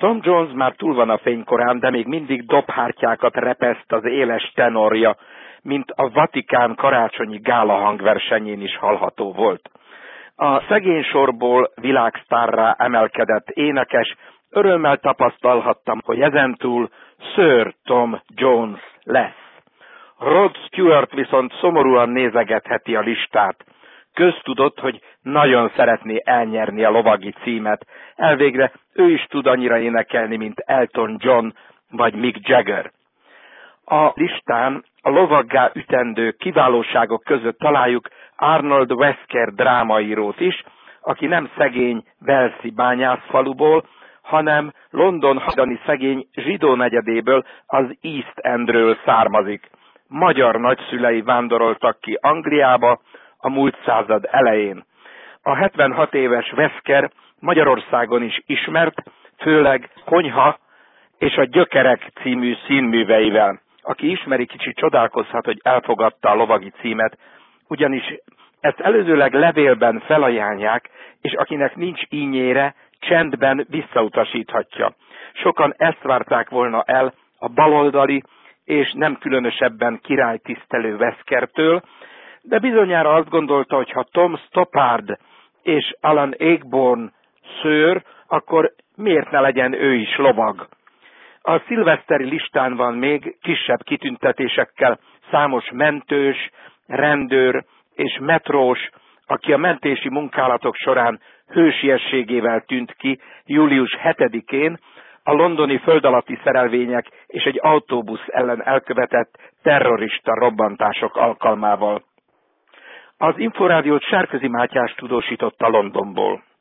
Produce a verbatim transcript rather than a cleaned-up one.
Tom Jones már túl van a fénykorán, de még mindig dobhártyákat repeszt az éles tenorja, mint a Vatikán karácsonyi gála hangversenyén is hallható volt. A szegény sorból világsztárrá emelkedett énekes, örömmel tapasztalhattam, hogy ezentúl Sir Tom Jones lesz. Rod Stewart viszont szomorúan nézegetheti a listát. Köztudott, hogy nagyon szeretné elnyerni a lovagi címet. Elvégre ő is tud annyira énekelni, mint Elton John vagy Mick Jagger. A listán a lovaggá ütendő kiválóságok között találjuk Arnold Wesker drámaírót is, aki nem szegény walesi bányászfaluból, hanem London hajdani szegény zsidó negyedéből, az East Endről származik. Magyar nagyszülei vándoroltak ki Angliába a múlt század elején. A hetvenhat éves Wesker Magyarországon is ismert, főleg Konyha és a Gyökerek című színműveivel. Aki ismeri, kicsit csodálkozhat, hogy elfogadta a lovagi címet, ugyanis ezt előzőleg levélben felajánlják, és akinek nincs ínyére, csendben visszautasíthatja. Sokan ezt várták volna el a baloldali és nem különösebben királytisztelő Weskertől, de bizonyára azt gondolta, hogy ha Tom Stoppard és Alan Ayckbourn szőr, akkor miért ne legyen ő is lovag. A szilveszteri listán van még kisebb kitüntetésekkel számos mentős, rendőr és metrós, aki a mentési munkálatok során hősiességével tűnt ki július hetedikén a londoni földalatti szerelvények és egy autóbusz ellen elkövetett terrorista robbantások alkalmával. Az Inforádiót Sárközi Mátyás tudósította Londonból.